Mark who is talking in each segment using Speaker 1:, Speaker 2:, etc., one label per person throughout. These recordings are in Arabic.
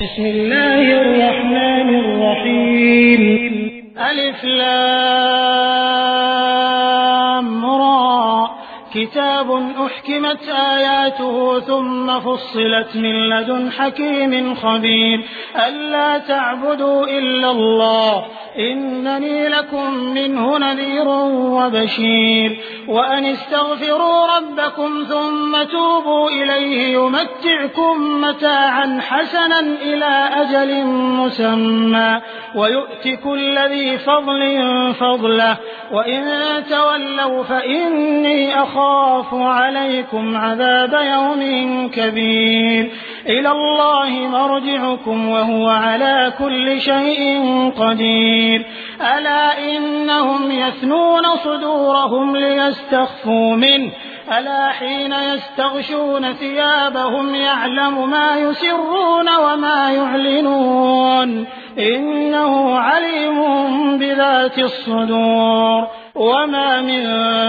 Speaker 1: بسم الله الرحمن الرحيم ألف لام را كتاب أحكمت آياته ثم فصلت من لدن حكيم خبير ألا تعبدوا إلا الله إنني لكم منه نذير وبشير وأن استغفروا ربكم ثم توبوا إليه يمتعكم متاعا حسنا إلى أجل مسمى ويؤت كل ذي فضل فضله وإن تولوا فإني أخاف عليكم عذاب يوم كبير إلى الله مرجعكم وهو على كل شيء قدير ألا إنهم يثنون صدورهم ليستخفوا منه ألا حين يستغشون ثيابهم يعلم ما يسرون وما يعلنون إنه عليم بذات الصدور وما من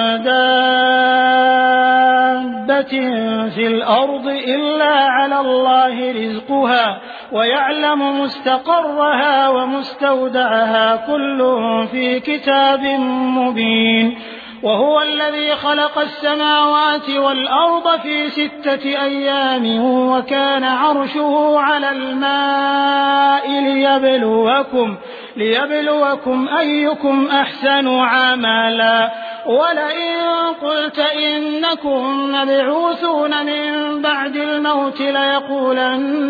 Speaker 1: دابة في الأرض إلا على الله رزقها ويعلم مستقرها ومستودعها كل في كتاب مبين وهو الذي خلق السماوات والأرض في 6 أيام وكان عرشه على الماء ليبلوكم أيكم أحسن عملا ولئن قلت إنكم مبعوثون من بعد الموت ليقولن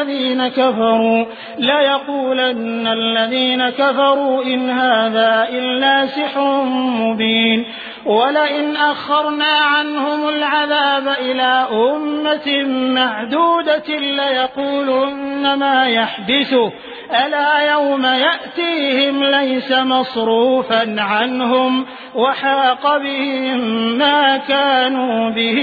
Speaker 1: الذين كفروا إن هذا إلا سحر مبين ولئن أخرنا عنهم العذاب إلى أمة معدودة ليقولن ما يحدثه ألا يوم يأتيهم ليس مصروفا عنهم وحاق بهم ما كانوا به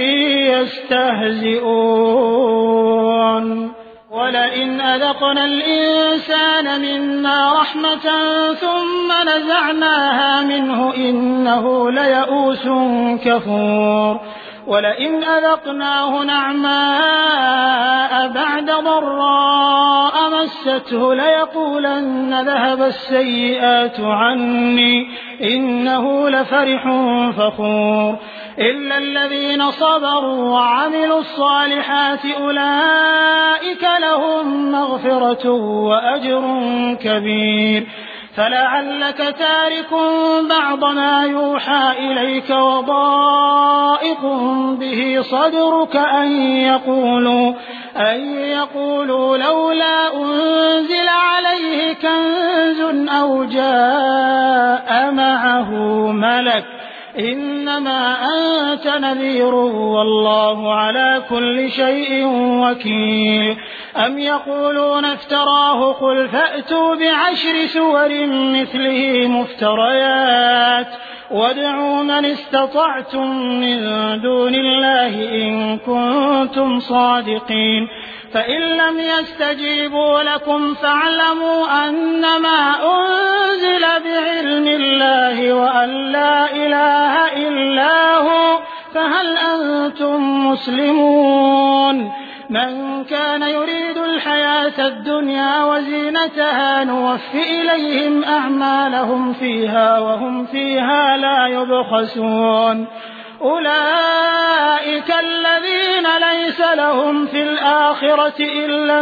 Speaker 1: يستهزئون ولئن أذقنا الإنسان منا رحمة ثم نزعناها منه إنه ليئوس كفور ولئن أذقناه نعماء بعد ضراء مسته ليقولن ذهب السيئات عني إنه لفرح فخور إلا الذين صبروا وعملوا الصالحات أولئك لهم مغفرة وأجر كبير فلعلك تارك بعض ما يوحى إليك وضائق به صدرك أن يقولوا لولا أنزل عليه كنز أو جاء معه ملك إنما أنت نذير والله على كل شيء وكيل أم يقولون افتراه قل فأتوا ب10 سور مثله مفتريات وادعوا من استطعتم من دون الله إن كنتم صادقين فإن لم يستجيبوا لكم فاعلموا أنما أنزل بعلم الله وأن لا إله إلا هو فهل أنتم مسلمون من كان يريد الحياة الدنيا وزينتها نوفي إليهم أعمالهم فيها وهم فيها لا يبخسون أولئك الذين ليس لهم في الآخرة إلا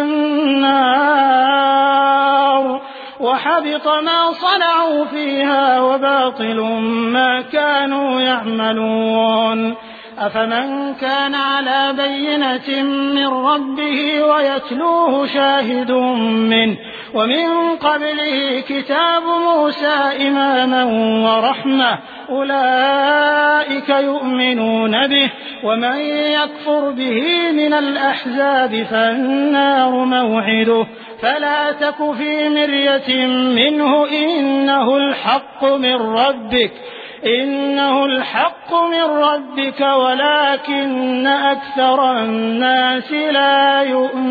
Speaker 1: النار وحبط ما صنعوا فيها وباطل ما كانوا يعملون أفمن كان على بينة من ربه ويتلوه شاهد منه ومن قبله كتاب موسى إماما ورحمة أولئك يؤمنون به ومن يكفر به من الأحزاب فالنار موعده فلا تك في مرية منه إنه الحق من ربك ولكن أكثر الناس لا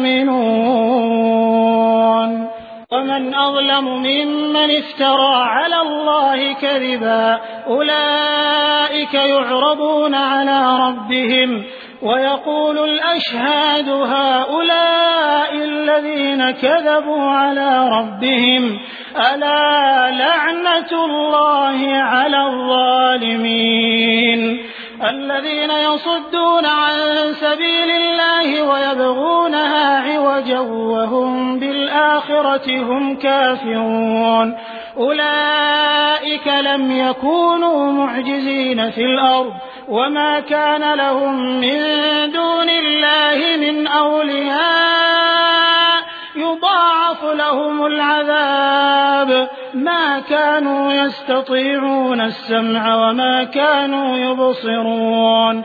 Speaker 1: يؤمنون ومن أظلم ممن افترى على الله كذبا أولئك يعرضون على ربهم ويقول الأشهاد هؤلاء الذين كذبوا على ربهم ألا لعنة الله على الظالمين الذين يصدون عن سبيل الله ويبغونها عوجا وهم بالآخرة هم كافرون أولئك لم يكونوا معجزين في الأرض وما كان لهم من دون الله من أولياء يضاعف لهم العذاب ما كانوا يستطيعون السمع وما كانوا يبصرون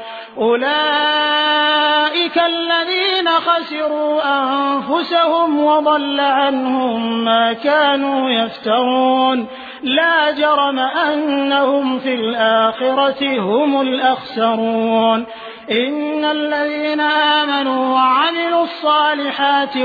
Speaker 1: أولئك الذين خسروا أنفسهم وضل عنهم ما كانوا يفترون لا جرم أنهم في الآخرة هم الأخسرون إن الذين آمنوا وعملوا الصالحات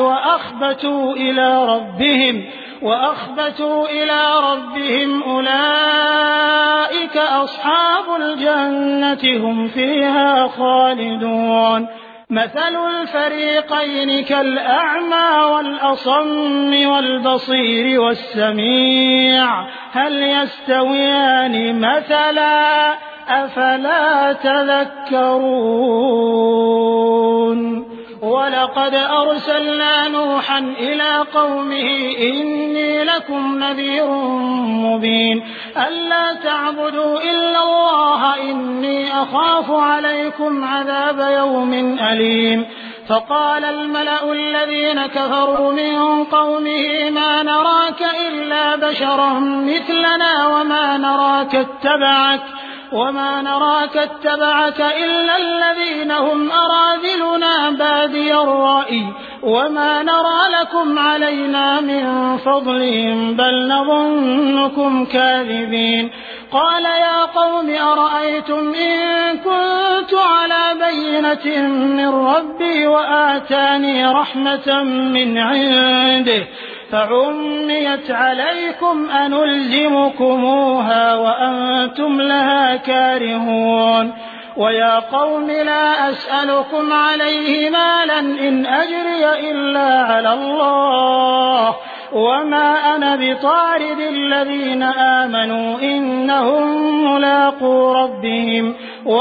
Speaker 1: وأخبتوا إلى ربهم أولئك أصحاب الجنة هم فيها خالدون مثل الفريقين كالأعمى والأصم والبصير والسميع هل يستويان مثلا أفلا تذكرون ولقد أرسلنا نوحا إلى قومه إني لكم نذير مبين ألا تعبدوا إلا الله إني أخاف عليكم عذاب يوم أليم فقال الملأ الذين كفروا من قومه ما نراك إلا بشرا مثلنا وما نراك اتبعك إلا الذين هم أراذلنا بادي الرأي وما نرى لكم علينا من فضل بل نظنكم كاذبين قال يا قوم أرأيتم إن كنت على بينة من ربي وآتاني رحمة من عنده فعميت عليكم أنلزمكموها وأنتم لها كارهون ويا قوم لا أسألكم عليه مالا إن أجري إلا على الله وما أنا بطارد الذين آمنوا إنهم ملاقو ربهم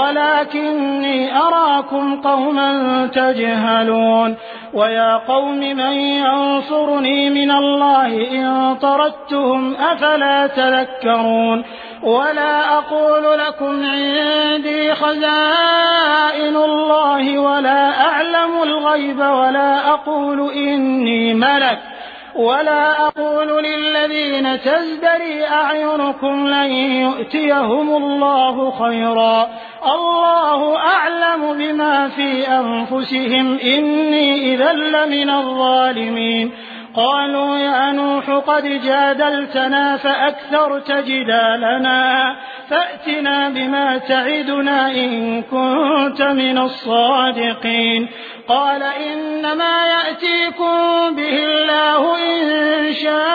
Speaker 1: ولكني أراكم قوما تجهلون ويا قوم من ينصرني من الله إن طردتهم أفلا تذكرون ولا أقول لكم عندي خزائن الله ولا أعلم الغيب ولا أقول إني ملك ولا أقول للذين تزدري أعينكم لن يؤتيهم الله خيرا الله أعلم بما في أنفسهم إني إذا لمن الظالمين قالوا يا نوح قد جادلتنا فأكثرت جدالنا فأتنا بما تعدنا إن كنت من الصادقين قال إنما يأتيكم به الله إن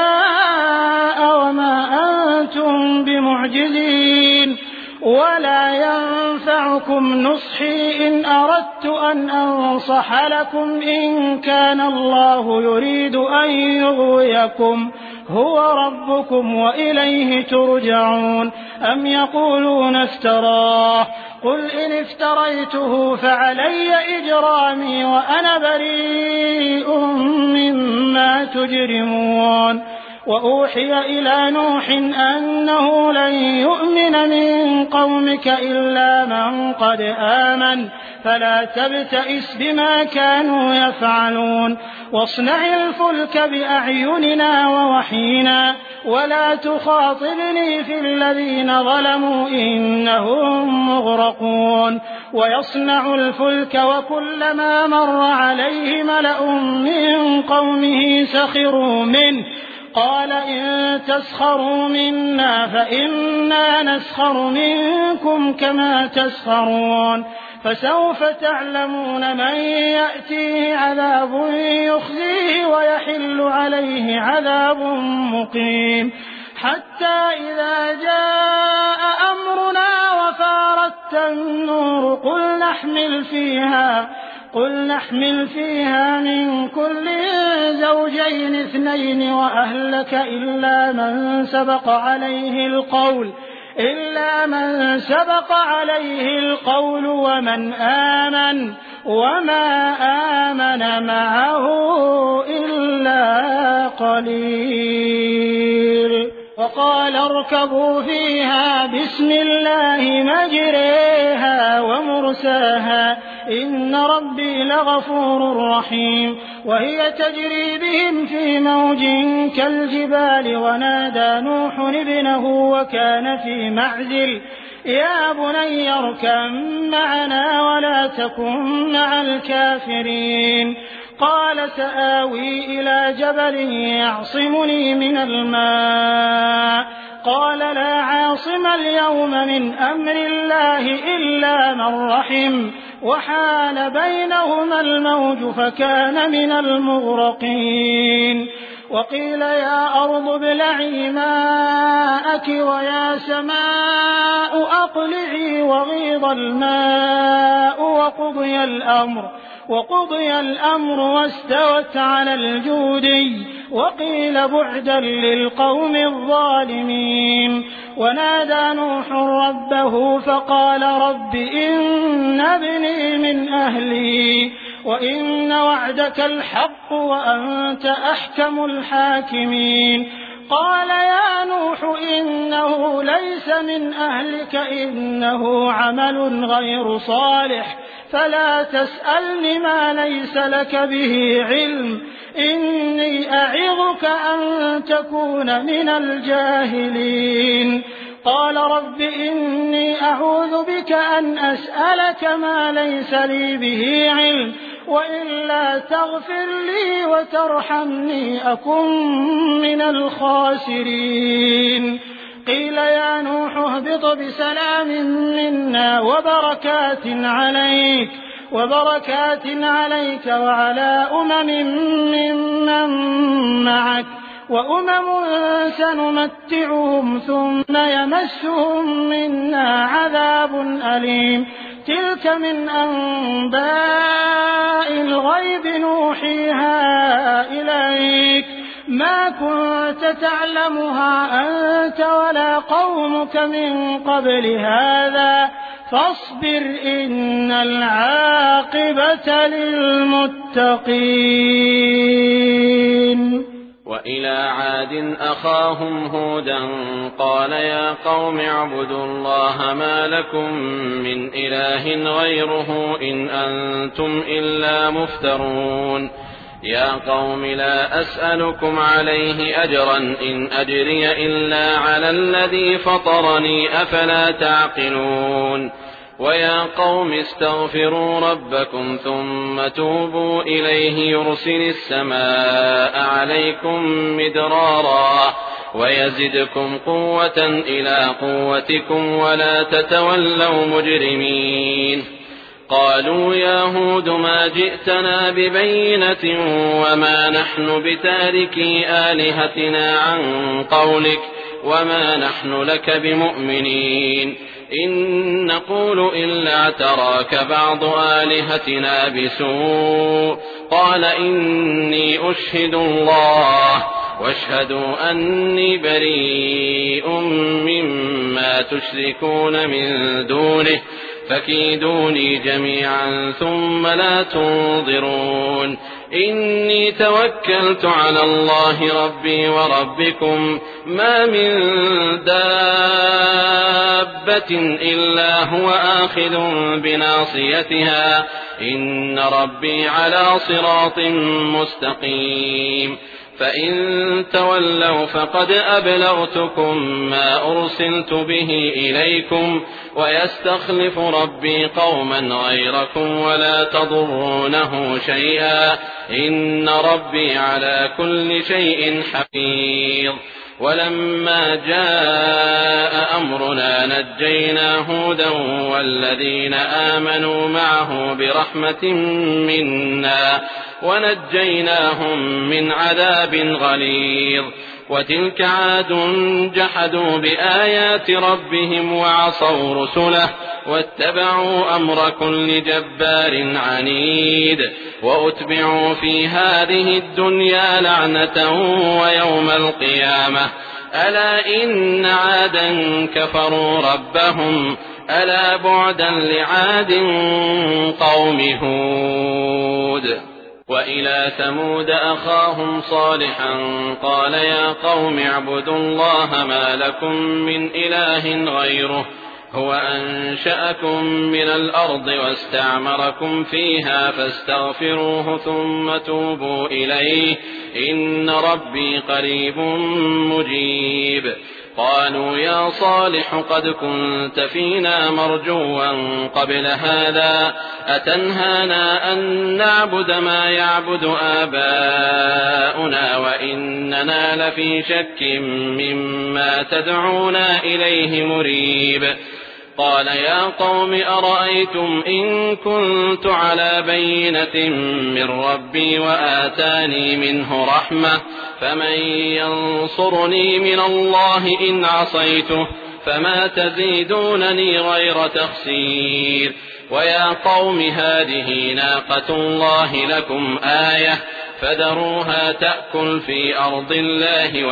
Speaker 1: شاء وما أنتم بمعجزين ولا ينفعكم نصحي إن أردت أن أنصح لكم إن كان الله يريد أن يغويكم هو ربكم وإليه ترجعون أم يقولون افتراه قل إن افتريته فعلي إجرامي وأنا بريء مما تجرمون وأوحي إلى نوح أنه لن يؤمن من قومك إلا من قد آمن فلا تبتئس بما كانوا يفعلون واصنع الفلك بأعيننا ووحينا ولا تخاطبني في الذين ظلموا إنهم مغرقون ويصنع الفلك وكلما مر عليه ملأ من قومه سخروا منه قال إن تسخروا منا فإنا نسخر منكم كما تسخرون فسوف تعلمون من يأتيه عذاب يخزيه ويحل عليه عذاب مقيم حتى إذا جاء أمرنا وفارت فاستوت النور قل نحمل فيها من كل زوجين اثنين وأهلك إلا من سبق عليه القول ومن آمن وما آمن معه إلا قليل. وقال اركبوا فيها بسم الله مجريها ومرساها إن ربي لغفور رحيم. وهي تجري بهم في موج كالجبال ونادى نوح ابنه وكان في معزل يا بني اركب معنا ولا تكن مع الكافرين. قال سآوي إلى جبل يعصمني من الماء قال لا عاصم اليوم من أمر الله إلا من رحم وحال بينهما الموج فكان من المغرقين. وقيل يا أرض ابلعي ماءك ويا سماء أقلعي وغيض الماء وقضي الأمر واستوت على الجودي وقيل بعدا للقوم الظالمين. ونادى نوح ربه فقال رب إن ابني من أهلي وإن وعدك الحق وأنت أحكم الحاكمين. قال يا نوح إنه ليس من أهلك إنه عمل غير صالح فلا تسألني ما ليس لك به علم إني أعظك أن تكون من الجاهلين. قال رب إني أعوذ بك أن أسألك ما ليس لي به علم وإلا تغفر لي وترحمني أكن من الخاسرين. قيل يا نوح اهبط بسلام منا وبركات عليك وعلى ممن معك وأمم سنمتعهم ثم يمسهم منا عذاب أليم. تلك من أنباء الغيب نوحيها إليك ما كنت تعلمها أنت ولا قومك من قبل هذا فاصبر إن العاقبة للمتقين.
Speaker 2: وإلى عاد أخاهم هودا قال يا قوم اعبدوا الله ما لكم من إله غيره إن أنتم إلا مفترون. يا قوم لا أسألكم عليه أجرا إن أجري إلا على الذي فطرني أفلا تعقلون. ويا قوم استغفروا ربكم ثم توبوا إليه يرسل السماء عليكم مدرارا ويزدكم قوة إلى قوتكم ولا تتولوا مجرمين. قالوا يا هود ما جئتنا ببينة وما نحن بتاركي آلهتنا عن قولك وما نحن لك بمؤمنين إن نقول إلا اعتراك بعض آلهتنا بسوء قال إني أشهد الله واشهدوا أني بريء مما تشركون من دونه فكيدوني جميعا ثم لا تنظرون. إني توكلت على الله ربي وربكم ما من دابة إلا هو آخذ بناصيتها إن ربي على صراط مستقيم. فإن تولوا فقد أبلغتكم ما أرسلت به إليكم ويستخلف ربي قوما غيركم ولا تضرونه شيئا إن ربي على كل شيء حفيظ. ولما جاء أمرنا نجينا هودا والذين آمنوا معه برحمة منا ونجيناهم من عذاب غليظ. وتلك عاد جحدوا بآيات ربهم وعصوا رسله واتبعوا أمر كل جبار عنيد وأتبعوا في هذه الدنيا لعنة ويوم القيامة ألا إن عادا كفروا ربهم ألا بعدا لعاد قوم هود. وإلى ثمود أخاهم صالحا قال يا قوم اعبدوا الله ما لكم من إله غيره هو أنشأكم من الأرض واستعمركم فيها فاستغفروه ثم توبوا إليه إن ربي قريب مجيب. قالوا يا صالح قد كنت فينا مرجوا قبل هذا أتنهانا أن نعبد ما يعبد آباؤنا وإننا لفي شك مما تدعونا إليه مريب. قال يا قوم أرأيتم إن كنت على بينة من ربي وآتاني منه رحمة فمن ينصرني من الله إن عصيته فما تزيدونني غير تخسير. ويا قوم هذه ناقة الله لكم آية فذروها تأكل في أرض الله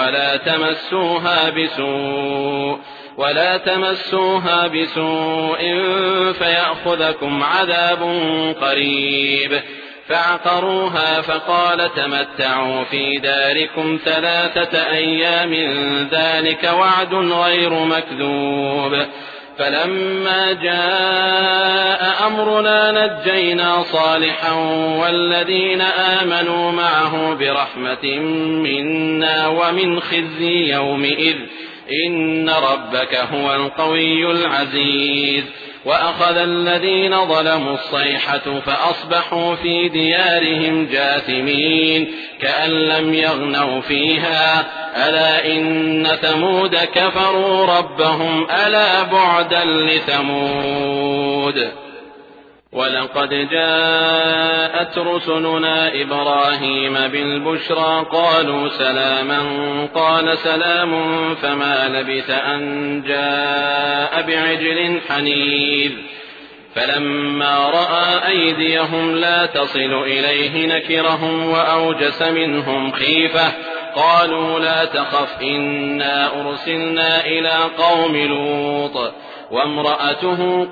Speaker 2: ولا تمسوها بسوء فيأخذكم عذاب قريب. فعقروها فقال تمتعوا في داركم 3 أيام ذلك وعد غير مكذوب. فلما جاء أمرنا نجينا صالحا والذين آمنوا معه برحمة منا ومن خزي يومئذ إن ربك هو القوي العزيز. وأخذ الذين ظلموا الصيحة فأصبحوا في ديارهم جاثمين كأن لم يغنوا فيها ألا إن ثمود كفروا ربهم ألا بعدا لثمود. ولقد جاءت رسلنا إبراهيم بالبشرى قالوا سلاما قال سلام فما لبث أن جاء بعجل حنيذ. فلما رأى أيديهم لا تصل إليه نكرهم وأوجس منهم خيفة قالوا لا تخف إنا أرسلنا إلى قوم لوط وامرأته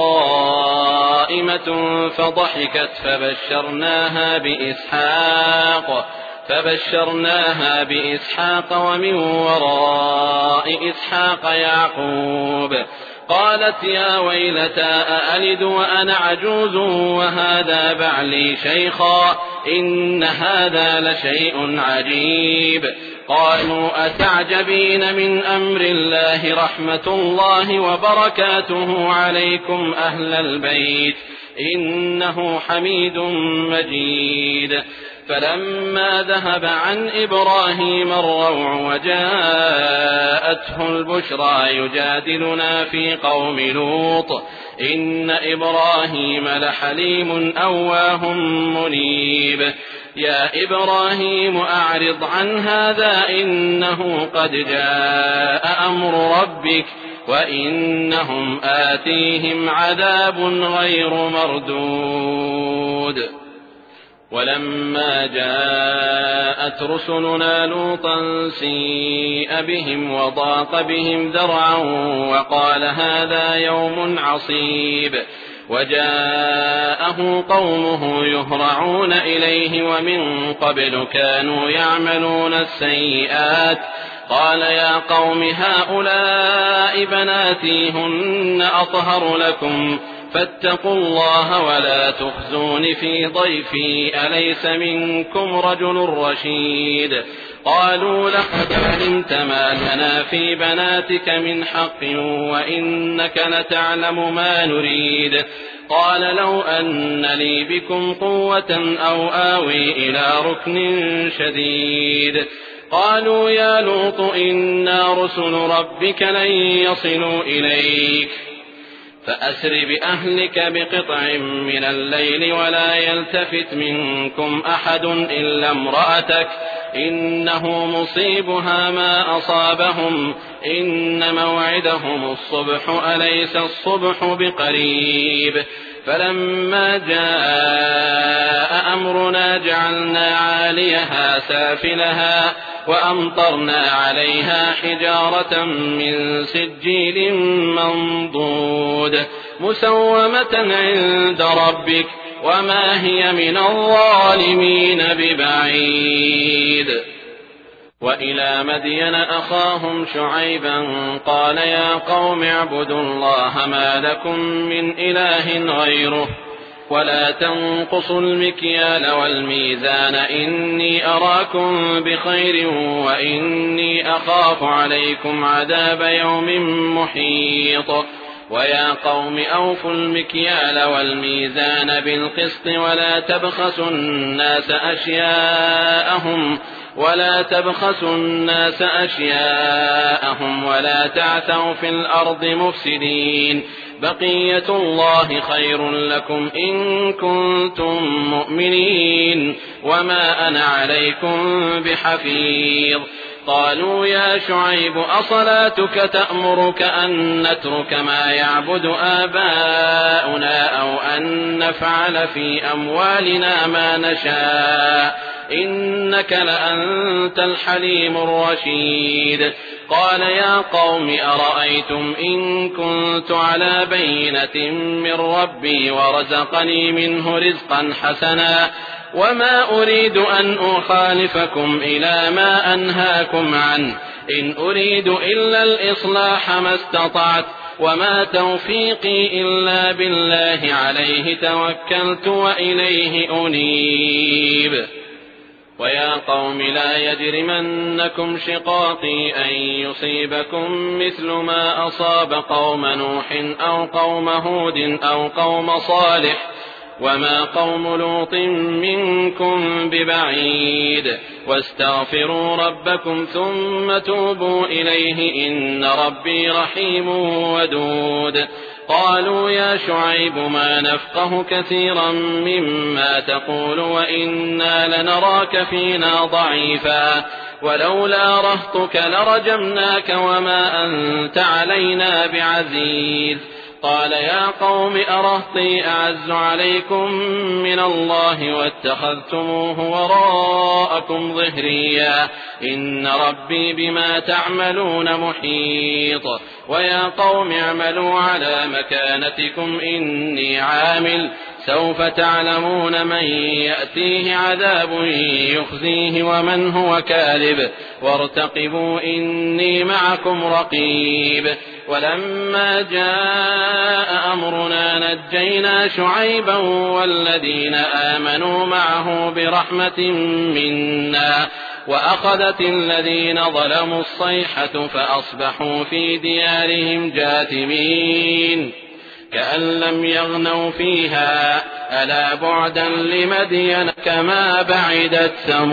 Speaker 2: قائمة فضحكت فبشرناها بإسحاق ومن وراء إسحاق يعقوب. قالت يا ويلتى أألد وأنا عجوز وهذا بعلي شيخا إن هذا لشيء عجيب. قالوا أتعجبين من أمر الله رحمة الله وبركاته عليكم أهل البيت إنه حميد مجيد. فلما ذهب عن إبراهيم الروع وجاءته البشرى يجادلنا في قوم لوط إن إبراهيم لحليم أواه منيب. يا إبراهيم أعرض عن هذا إنه قد جاء أمر ربك وإنهم آتيهم عذاب غير مردود. ولما جاءت رسلنا لوطا سيء بهم وضاق بهم ذرعا وقال هذا يوم عصيب. وجاءه قومه يهرعون إليه ومن قبل كانوا يعملون السيئات. قال يا قوم هؤلاء بناتي هن أطهر لكم فاتقوا الله ولا تخزون في ضيفي أليس منكم رجل رشيد. قالوا لقد علمت ما لنا في بناتك من حق وإنك لتعلم ما نريد. قال لو أن لي بكم قوة أو آوي إلى ركن شديد. قالوا يا لوط إنا رسل ربك لن يصلوا إليك فأسر بأهلك بقطع من الليل ولا يلتفت منكم أحد إلا امرأتك إنه مصيبها ما أصابهم إن موعدهم الصبح أليس الصبح بقريب فلما جاء أمرنا جعلنا عاليها سافلها وأمطرنا عليها حجارة من سجيل منضود مسومة عند ربك وما هي من الظالمين ببعيد. وإلى مدين أخاهم شعيبا قال يا قوم اعبدوا الله ما لكم من إله غيره ولا تنقصوا المكيال والميزان إني أراكم بخير وإني أخاف عليكم عذاب يوم محيط. ويا قوم أوفوا المكيال والميزان بالقسط ولا تبخسوا الناس أشياءهم ولا تعثوا في الأرض مفسدين بقية الله خير لكم إن كنتم مؤمنين وما أنا عليكم بحفيظ. قالوا يا شعيب أصلاتك تأمرك أن نترك ما يعبد آباؤنا أو أن نفعل في أموالنا ما نشاء إنك لأنت الحليم الرشيد. قال يا قوم أرأيتم إن كنت على بينة من ربي ورزقني منه رزقا حسنا وما أريد أن أخالفكم إلى ما أنهاكم عنه إن أريد إلا الإصلاح ما استطعت وما توفيقي إلا بالله عليه توكلت وإليه أنيب. ويا قوم لا يجرمنكم شقاقي أن يصيبكم مثل ما أصاب قوم نوح أو قوم هود أو قوم صالح وما قوم لوط منكم ببعيد واستغفروا ربكم ثم توبوا إليه إن ربي رحيم ودود. قالوا يا شعيب ما نفقه كثيرا مما تقول وإنا لنراك فينا ضعيفا ولولا رهطك لرجمناك وما أنت علينا بعزيز. قال يا قوم أرهطي أعز عليكم من الله واتخذتموه وراءكم ظهريا إن ربي بما تعملون محيط. ويا قوم اعملوا على مكانتكم إني عامل سوف تعلمون من يأتيه عذاب يخزيه ومن هو كاذب وارتقبوا إني معكم رقيب. ولما جاء أمرنا نجينا شعيبا والذين آمنوا معه برحمة منا وأخذت الذين ظلموا الصيحة فأصبحوا في ديارهم جاثمين كأن لم يغنوا فيها ألا بعدا لمدين كما بعدت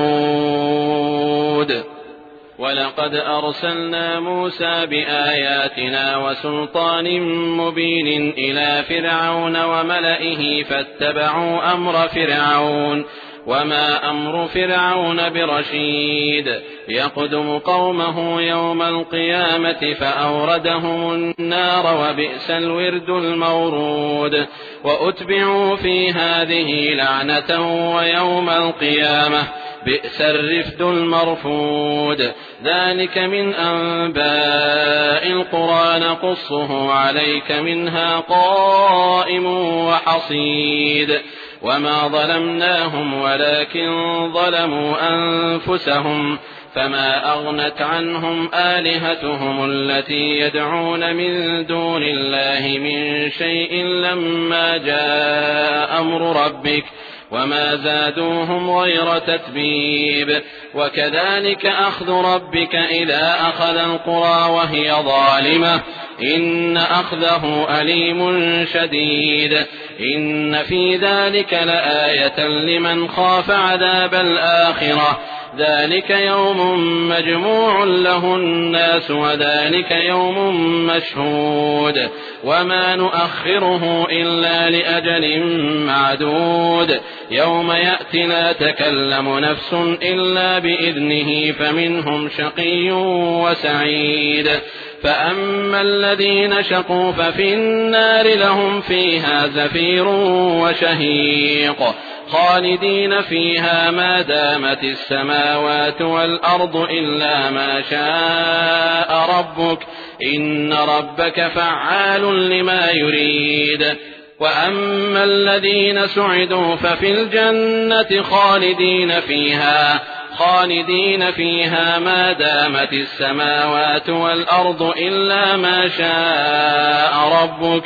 Speaker 2: ثمود. ولقد أرسلنا موسى بآياتنا وسلطان مبين إلى فرعون وملئه فاتبعوا أمر فرعون وما أمر فرعون برشيد يقدم قومه يوم القيامة فأوردهم النار وبئس الورد المورود. وأتبعوا في هذه لعنة ويوم القيامة بئس الرفد المرفود. ذلك من أنباء القرى نقصه عليك منها قائم وحصيد. وما ظلمناهم ولكن ظلموا أنفسهم فما أغنت عنهم آلهتهم التي يدعون من دون الله من شيء لما جاء أمر ربك وما زادوهم غير تتبيب. وكذلك أخذ ربك إذا أخذ القرى وهي ظالمة إن أخذه أليم شديد. إن في ذلك لآية لمن خاف عذاب الآخرة ذلك يوم مجموع له الناس وذلك يوم مشهود وما نؤخره إلا لأجل معدود يوم يأتي لا تكلم نفس إلا بإذنه فمنهم شقي وسعيد فأما الذين شقوا ففي النار لهم فيها زفير وشهيق خالدين فيها ما دامت السماوات والأرض إلا ما شاء ربك إن ربك فعال لما يريد وأما الذين سعدوا ففي الجنة خالدين فيها ما دامت السماوات والأرض إلا ما شاء ربك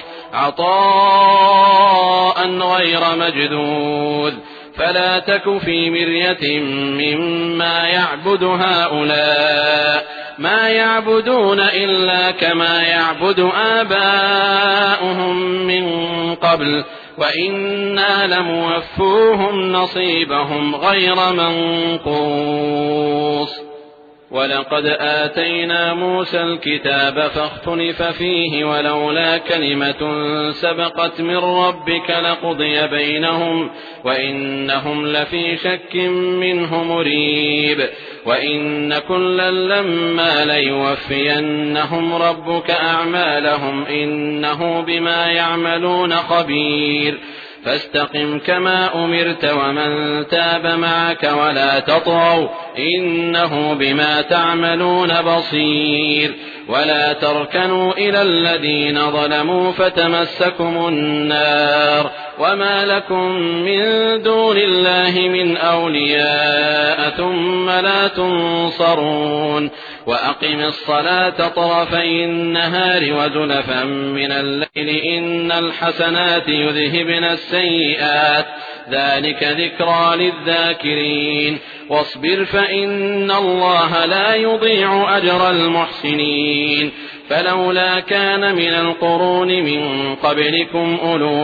Speaker 2: عطاء غير مجدود فلا تك في مرية مما يعبد هؤلاء ما يعبدون إلا كما يعبد آباؤهم من قبل وإنا لموفوهم نصيبهم غير منقوص ولقد آتينا موسى الكتاب فاختلف فيه ولولا كلمة سبقت من ربك لقضي بينهم وإنهم لفي شك منه مريب وإن كلا لما ليوفينهم ربك أعمالهم إنه بما يعملون خبير فاستقم كما أمرت ومن تاب معك ولا تطغوا إنه بما تعملون بصير ولا تركنوا إلى الذين ظلموا فتمسكم النار وما لكم من دون الله من أولياء ثم لا تنصرون وأقم الصلاة طرفي النهار وزلفا من الليل إن الحسنات يذهبن السيئات ذلك ذكرى للذاكرين واصبر فإن الله لا يضيع أجر المحسنين فلولا كان من القرون من قبلكم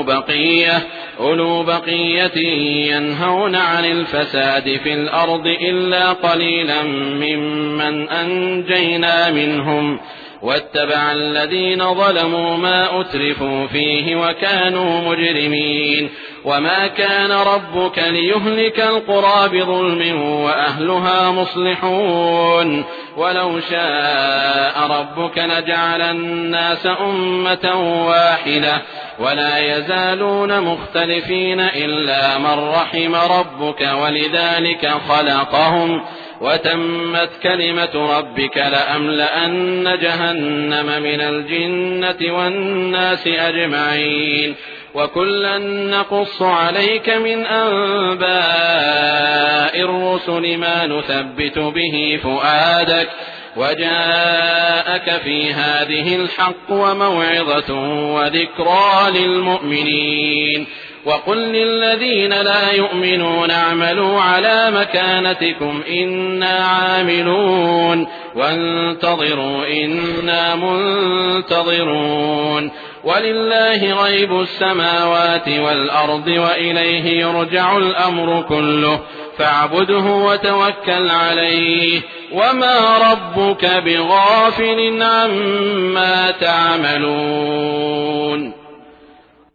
Speaker 2: أولو بقية ينهون عن الفساد في الأرض إلا قليلا ممن أنجينا منهم واتبع الذين ظلموا ما أترفوا فيه وكانوا مجرمين وما كان ربك ليهلك القرى بظلم وأهلها مصلحون ولو شاء ربك لجعل الناس أمة واحدة ولا يزالون مختلفين إلا من رحم ربك ولذلك خلقهم وتمت كلمة ربك لأملأن جهنم من الجنة والناس أجمعين وكلا نقص عليك من أنباء الرسل ما نثبت به فؤادك وجاءك في هذه الحق وموعظة وذكرى للمؤمنين وقل للذين لا يؤمنون اعملوا على مكانتكم إنا عاملون وانتظروا إنا منتظرون ولله غيب السماوات والأرض وإليه يرجع الأمر كله فاعبده وتوكل عليه وما ربك بغافل عما تعملون